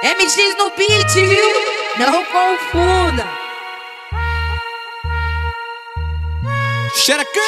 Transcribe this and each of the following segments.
MX no beat, viu? Não confunda. Xerecão.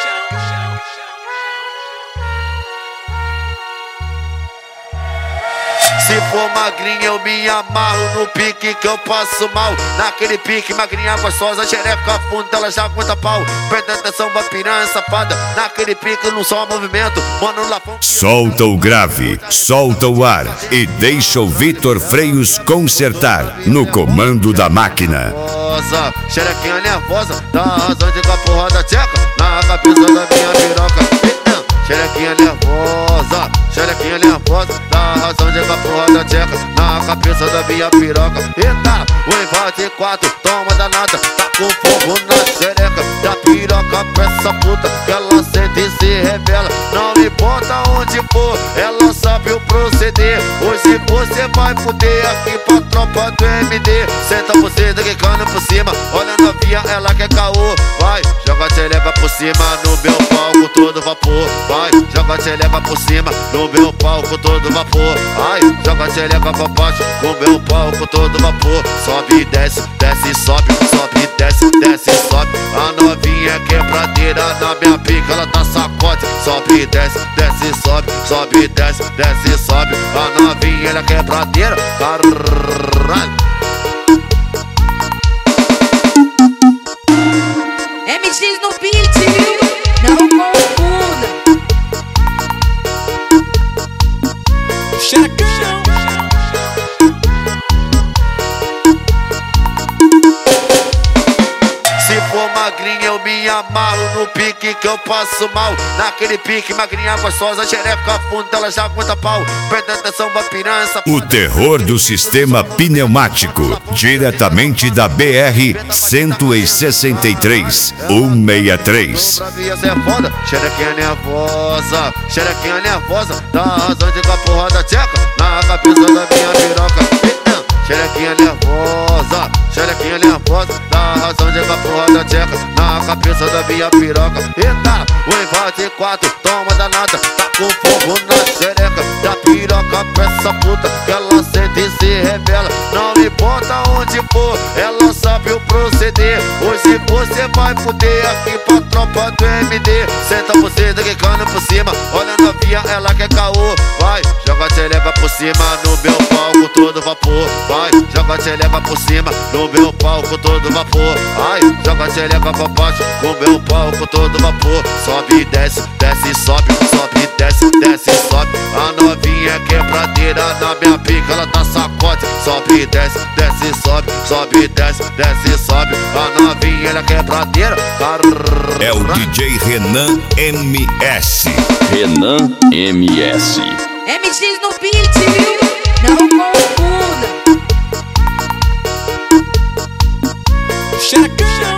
Se for magrinha eu me amarro no pique que eu passo mal. Naquele pique, magrinha gostosa, xereca funda, ela já aguenta pau. Presta atenção, vai piranha safada. Naquele pique não só movimento, mano Lafão. Solta o grave, solta o ar e deixa o Vitor Freios consertar no comando da máquina. Xerequinha nervosa, dá razão de com porra da tcheca na cabeça da minha piroca. Xerequinha nervosa, xerequinha nervosa, dá razão de com a porra da tcheca na cabeça da minha piroca. Eita, o invade 4, toma danada, tá com fogo na xereca da piroca pra essa puta que ela sente e se revela. Não importa onde for, ela sabe o proceder. Hoje você vai fuder aqui pra tropa do MD. Senta você daqui cana por cima, olha a novinha, ela quer caô. Vai, joga a xereca por cima no meu palco todo vapor. Vai, joga a xereca por cima no meu palco todo vapor. Ai, joga a xereca pra baixo com meu palco todo vapor. Sobe e desce, desce e sobe, sobe e desce, desce e sobe. A novinha quebradeira na minha pica, ela tá sacode. Sobe e desce, desce e sobe, sobe e desce, desce e sobe. A novinha ela quebradeira, caralho. MX no beat, viu? Não confunda. Xerecão. Se for magrinha eu me amarro no pique que eu passo mal. Naquele pique, magrinha gostosa, xereca funda, ela já aguenta pau. Presta atenção, vai piranha safada. O terror do sistema pneumático, diretamente da BR 163 163. Xerequinha nervosa, xerequinha nervosa, dá razão de com a porra da tcheca na cabeça da minha piroca. Xerequinha nervosa, xerequinha nervosa, dá razão de com a porra da tcheca na cabeça da minha piroca. Eita, o invade 4, toma danada, tá com fogo na xereca da piroca pra essa puta que ela sente e se revela. Não importa onde for, ela sabe o proceder. Hoje você vai fuder aqui pra tropa do MD. Senta você daqui cana por cima, olha a novinha, ela quer caô. Vai, joga a xereca por cima no meu palco todo vapor. Vai, joga a xereca por cima no meu palco todo vapor. Ai, joga a xereca pra baixo com meu palco todo vapor. Sobe e desce, desce e sobe, sobe e desce, desce e sobe. A novinha quebradeira na minha pica, ela tá sacode. Sobe e desce, desce e sobe, sobe e desce, desce e sobe. A novinha ela quebradeira, caralho. É o DJ Renan MS. Renan MS. MX no beat, viu? Não confunda. Xerecão.